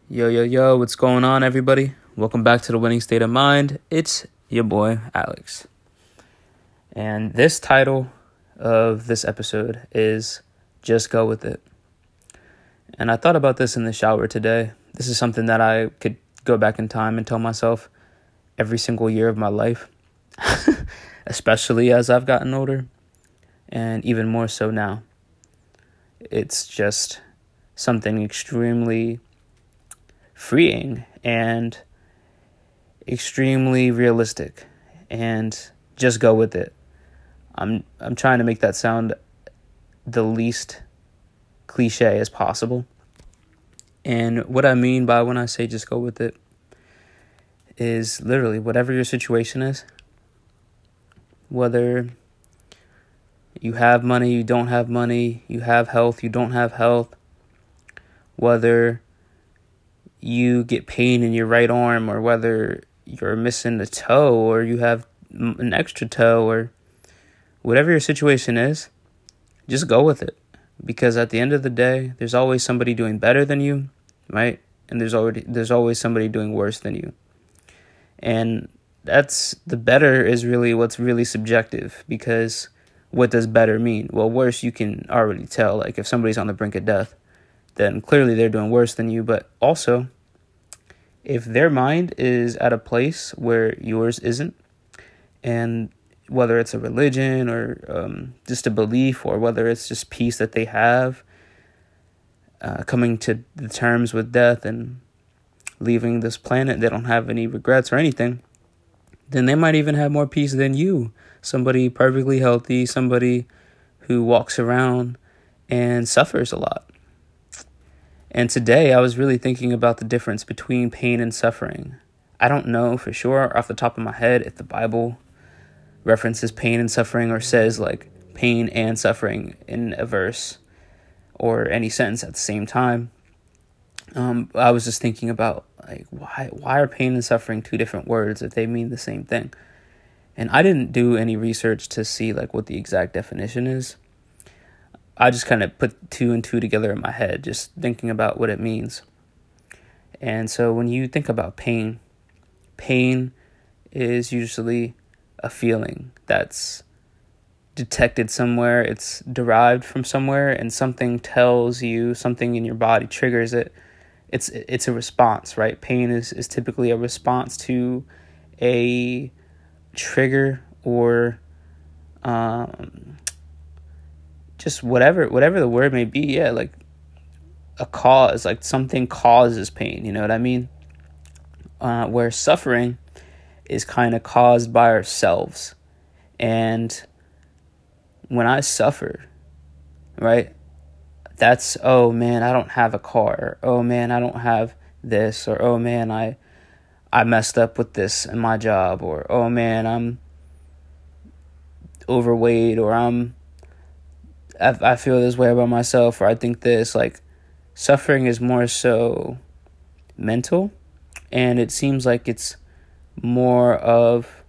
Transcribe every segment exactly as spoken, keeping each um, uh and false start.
Yo, yo, yo, what's going on, everybody? Welcome back to the Winning State of Mind. It's your boy, Alex. And this title of this episode is Just Go With It. And I thought about this in the shower today. This is something that I could go back in time and tell myself every single year of my life, especially as I've gotten older, and even more so now. It's just something extremely freeing and extremely realistic, and just go with it. I'm I'm trying to make that sound the least cliche as possible. And what I mean by when I say just go with it is literally whatever your situation is, whether you have money, you don't have money, you have health, you don't have health, whether you get pain in your right arm, or whether you're missing a toe, or you have an extra toe, or whatever your situation is, just go with it. Because at the end of the day, there's always somebody doing better than you, right? And there's already there's always somebody doing worse than you. And that's the better is really what's really subjective, because what does better mean? Well, worse, you can already tell. Like if somebody's on the brink of death, then clearly they're doing worse than you. But also, if their mind is at a place where yours isn't, and whether it's a religion or um, just a belief, or whether it's just peace that they have, uh, coming to the terms with death and leaving this planet, they don't have any regrets or anything, then they might even have more peace than you. Somebody perfectly healthy, somebody who walks around and suffers a lot. And today I was really thinking about the difference between pain and suffering. I don't know for sure off the top of my head if the Bible references pain and suffering, or says like pain and suffering in a verse or any sentence at the same time. Um, I was just thinking about like why why are pain and suffering two different words if they mean the same thing? And I didn't do any research to see like what the exact definition is. I just kind of put two and two together in my head, just thinking about what it means. And so when you think about pain, pain is usually a feeling that's detected somewhere. It's derived from somewhere, and something tells you, something in your body triggers it. It's it's a response, right? Pain is, is typically a response to a trigger, or um just whatever whatever the word may be. Yeah, like a cause, like something causes pain, you know what I mean? Uh, where suffering is kind of caused by ourselves. And when I suffer, right, that's, oh man, I don't have a car, or, oh man, I don't have this, or oh man, I I messed up with this in my job, or oh man, I'm overweight, or I'm I, I feel this way about myself, or I think this. Like, suffering is more so mental, and it seems like it's more of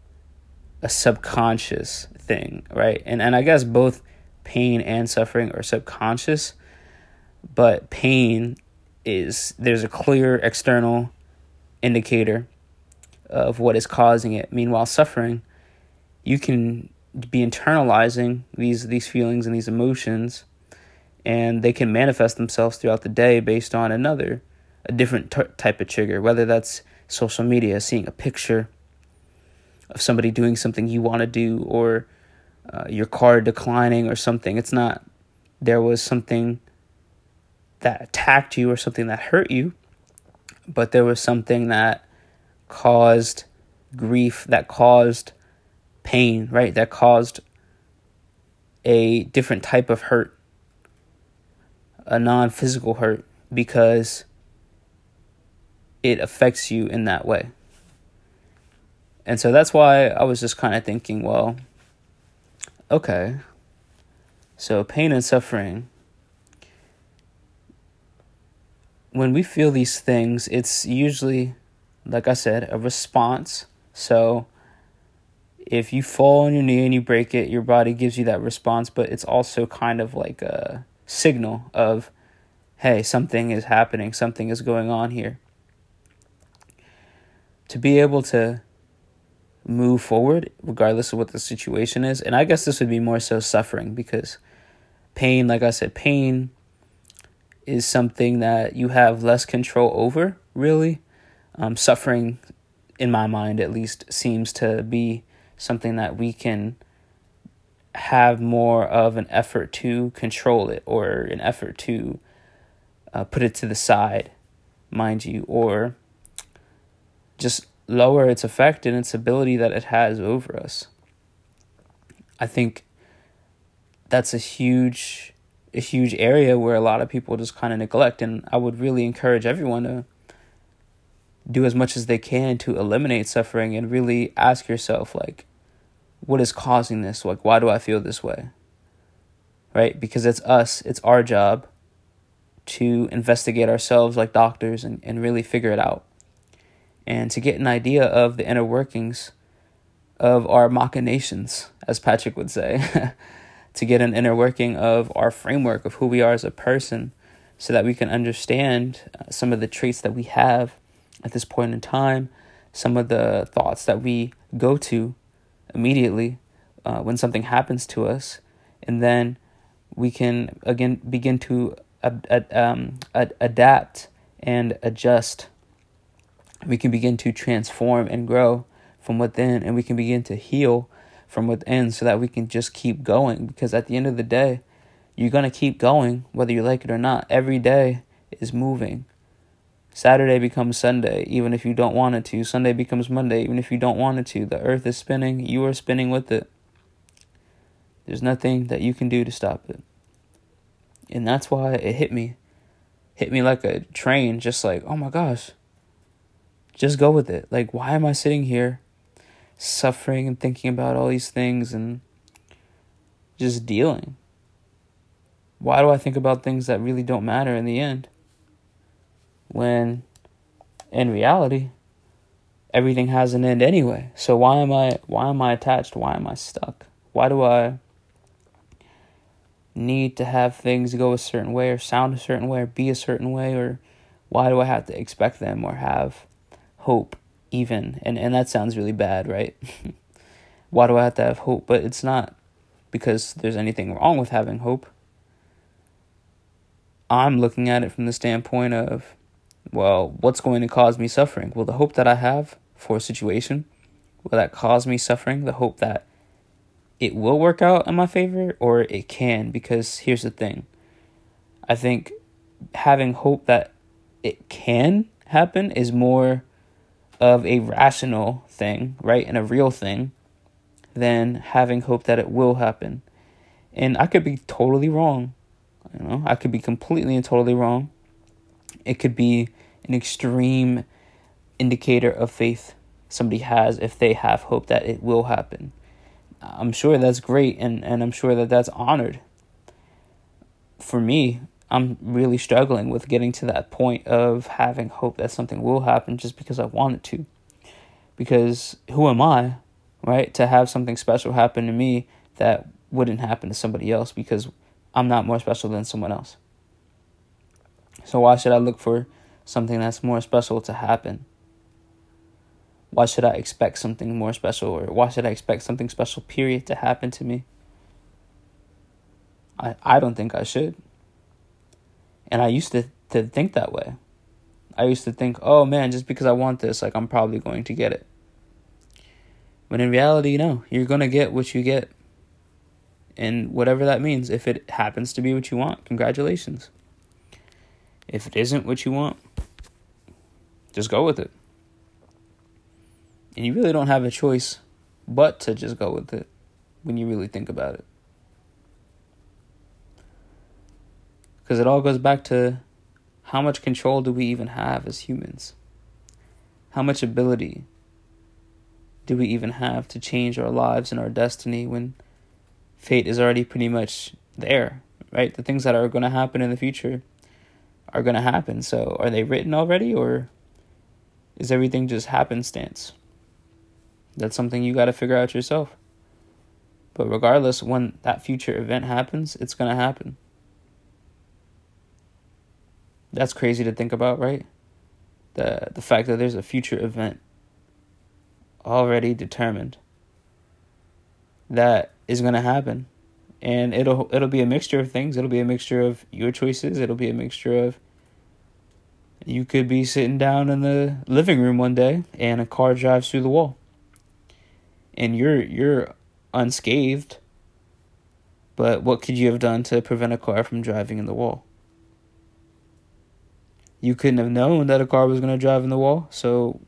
a subconscious thing, right? And and I guess both pain and suffering are subconscious, but pain is, there's a clear external indicator of what is causing it. Meanwhile, suffering, you can be internalizing these these feelings and these emotions, and they can manifest themselves throughout the day based on another, a different t- type of trigger, whether that's social media, seeing a picture of somebody doing something you want to do, or uh, your car declining or something. It's not, there was something that attacked you or something that hurt you, but there was something that caused grief, that caused pain, right? That caused a different type of hurt, a non-physical hurt, because it affects you in that way. And so that's why I was just kind of thinking, well, okay, so pain and suffering, when we feel these things, it's usually, like I said, a response. So if you fall on your knee and you break it, your body gives you that response, but it's also kind of like a signal of, hey, something is happening, something is going on here. To be able to move forward, regardless of what the situation is, and I guess this would be more so suffering, because pain, like I said, pain is something that you have less control over, really. Um, suffering, in my mind at least, seems to be something that we can have more of an effort to control it, or an effort to uh, put it to the side, mind you, or just lower its effect and its ability that it has over us. I think that's a huge, a huge area where a lot of people just kind of neglect, and I would really encourage everyone to do as much as they can to eliminate suffering and really ask yourself, like, what is causing this? Like, why do I feel this way? Right? Because it's us, it's our job to investigate ourselves like doctors and, and really figure it out. And to get an idea of the inner workings of our machinations, as Patrick would say, to get an inner working of our framework of who we are as a person, so that we can understand uh, some of the traits that we have at this point in time, some of the thoughts that we go to immediately uh, when something happens to us, and then we can again begin to ad- ad- um, ad- adapt and adjust. We can begin to transform and grow from within, and we can begin to heal from within, so that we can just keep going. Because at the end of the day, you're going to keep going whether you like it or not. Every day is moving. Saturday becomes Sunday, even if you don't want it to. Sunday becomes Monday, even if you don't want it to. The earth is spinning. You are spinning with it. There's nothing that you can do to stop it. And that's why it hit me. Hit me like a train, just like, oh my gosh. Just go with it. Like, why am I sitting here suffering and thinking about all these things and just dealing? Why do I think about things that really don't matter in the end? When in reality, everything has an end anyway. So why am I why am I attached? Why am I stuck? Why do I need to have things go a certain way, or sound a certain way, or be a certain way? Or why do I have to expect them, or have hope even? And and that sounds really bad, right? Why do I have to have hope? But it's not because there's anything wrong with having hope. I'm looking at it from the standpoint of, well, what's going to cause me suffering? Will the hope that I have for a situation, will that cause me suffering? The hope that it will work out in my favor, or it can? Because here's the thing. I think having hope that it can happen is more of a rational thing, right? And a real thing, than having hope that it will happen. And I could be totally wrong. You know, I could be completely and totally wrong. It could be an extreme indicator of faith somebody has if they have hope that it will happen. I'm sure that's great, and, and I'm sure that that's honored. For me, I'm really struggling with getting to that point of having hope that something will happen just because I want it to. Because who am I, right, to have something special happen to me that wouldn't happen to somebody else, because I'm not more special than someone else. So why should I look for something that's more special to happen? Why should I expect something more special, or why should I expect something special, period, to happen to me? I, I don't think I should. And I used to, to think that way. I used to think, oh man, just because I want this, like, I'm probably going to get it. But in reality, no, you're going to get what you get. And whatever that means, if it happens to be what you want, congratulations. If it isn't what you want, just go with it. And you really don't have a choice but to just go with it when you really think about it. Because it all goes back to, how much control do we even have as humans? How much ability do we even have to change our lives and our destiny when fate is already pretty much there, right? The things that are going to happen in the future are going to happen. So are they written already, or is everything just happenstance? That's something you got to figure out yourself. But regardless, when that future event happens, it's going to happen. That's crazy to think about, right? The the fact that there's a future event already determined that is going to happen. And it'll it'll be a mixture of things. It'll be a mixture of your choices. It'll be a mixture of, you could be sitting down in the living room one day and a car drives through the wall. And you're you're unscathed. But what could you have done to prevent a car from driving in the wall? You couldn't have known that a car was going to drive in the wall. So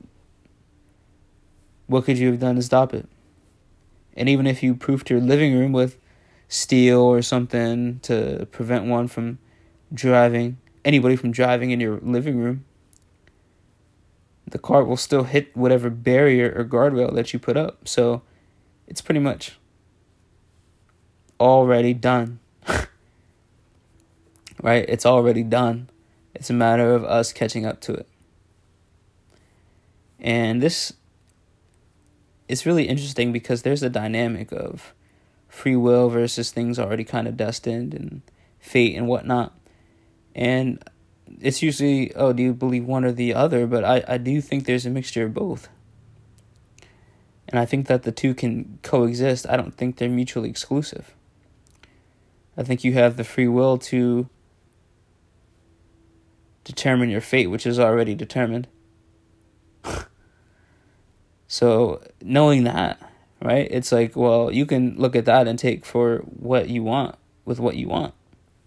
what could you have done to stop it? And even if you proofed your living room with steel or something to prevent one from driving, anybody from driving in your living room, the car will still hit whatever barrier or guardrail that you put up. So it's pretty much already done. Right? It's already done. It's a matter of us catching up to it. And this is really interesting because there's a dynamic of free will versus things already kind of destined and fate and whatnot. And it's usually, oh, do you believe one or the other? But I, I do think there's a mixture of both. And I think that the two can coexist. I don't think they're mutually exclusive. I think you have the free will to determine your fate, which is already determined. So knowing that, right, it's like, well, you can look at that and take for what you want with what you want.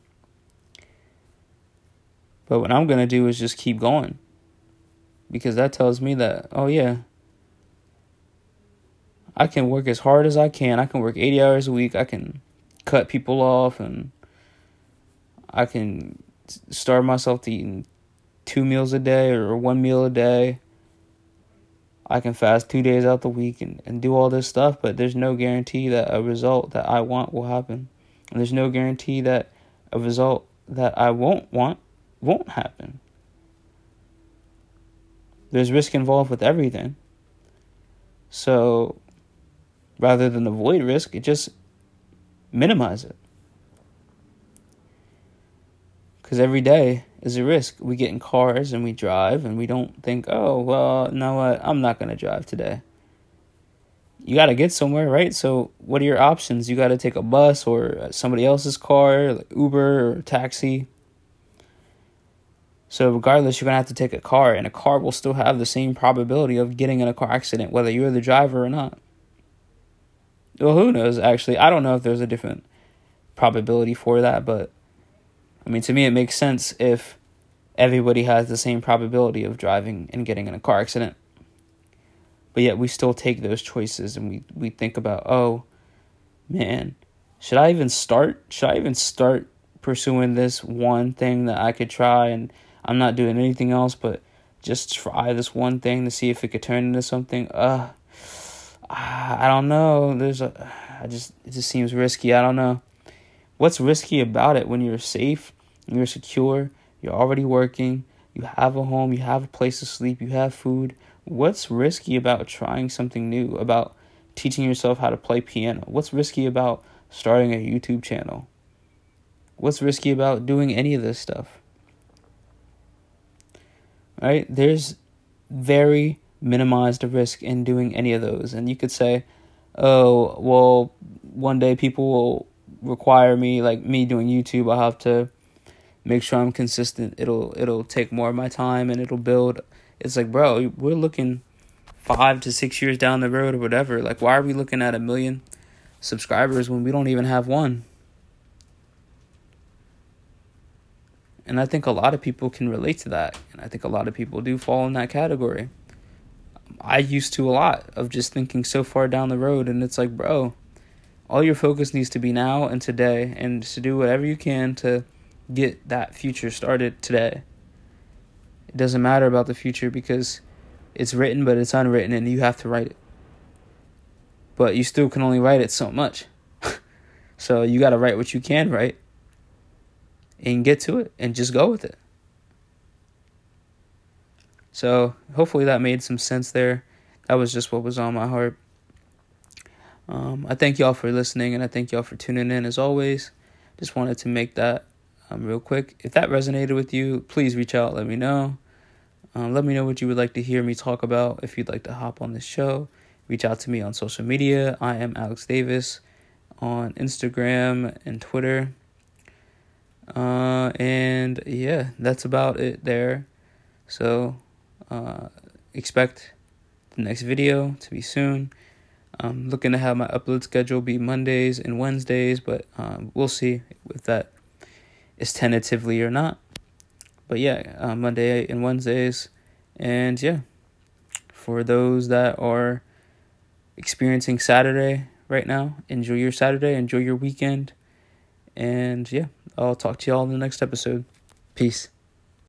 But what I'm going to do is just keep going. Because that tells me that, oh yeah, I can work as hard as I can. I can work eighty hours a week. I can cut people off, and I can starve myself to eating two meals a day or one meal a day. I can fast two days out the week and, and do all this stuff, but there's no guarantee that a result that I want will happen. And there's no guarantee that a result that I won't want won't happen. There's risk involved with everything. So rather than avoid risk, it just minimize it. Because every day is a risk. We get in cars and we drive and we don't think, oh, well, you know what? I'm not going to drive today. You got to get somewhere, right? So what are your options? You got to take a bus or somebody else's car, like Uber or taxi. So regardless, you're going to have to take a car, and a car will still have the same probability of getting in a car accident, whether you're the driver or not. Well, who knows, actually. I don't know if there's a different probability for that, but I mean, to me, it makes sense if everybody has the same probability of driving and getting in a car accident. But yet we still take those choices, and we, we think about, oh, man, should I even start? Should I even start pursuing this one thing that I could try, and I'm not doing anything else but just try this one thing to see if it could turn into something? Uh, I don't know. There's a, I just, it just seems risky. I don't know. What's risky about it when you're safe, you're secure, you're already working, you have a home, you have a place to sleep, you have food? What's risky about trying something new, about teaching yourself how to play piano? What's risky about starting a YouTube channel? What's risky about doing any of this stuff? Right? There's very minimized risk in doing any of those. And you could say, oh, well, one day people will require me, like me doing YouTube, I'll have to make sure I'm consistent. It'll it'll take more of my time and it'll build. It's like, bro, we're looking five to six years down the road or whatever. Like, why are we looking at a million subscribers when we don't even have one? And I think a lot of people can relate to that. And I think a lot of people do fall in that category. I used to a lot of just thinking so far down the road. And it's like, bro, all your focus needs to be now and today. And to do whatever you can to get that future started today. It doesn't matter about the future because it's written, but it's unwritten. And you have to write it. But you still can only write it so much. So you got to write what you can write. And get to it and just go with it. So hopefully that made some sense there. That was just what was on my heart. Um, I thank y'all for listening, and I thank y'all for tuning in as always. Just wanted to make that um, real quick. If that resonated with you, please reach out. Let me know. Um, let me know what you would like to hear me talk about. If you'd like to hop on this show, reach out to me on social media. I am Alex Davis on Instagram and Twitter. Uh, and yeah, that's about it there. So uh, expect the next video to be soon. I'm looking to have my upload schedule be Mondays and Wednesdays, but um, we'll see if that is tentatively or not. But yeah, uh, Monday and Wednesdays. And yeah, for those that are experiencing Saturday right now, enjoy your Saturday, enjoy your weekend. And yeah, I'll talk to y'all in the next episode. Peace.